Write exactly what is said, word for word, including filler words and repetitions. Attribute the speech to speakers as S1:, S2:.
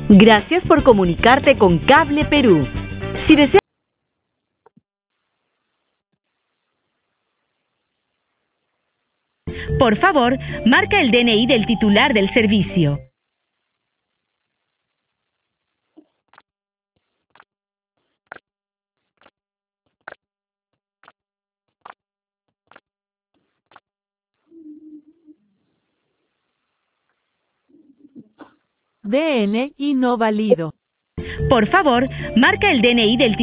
S1: Gracias por comunicarte con Cable Perú. Si deseas... Por favor, marca el D N I del titular del servicio.
S2: D N I no válido.
S1: Por favor, marca el D N I del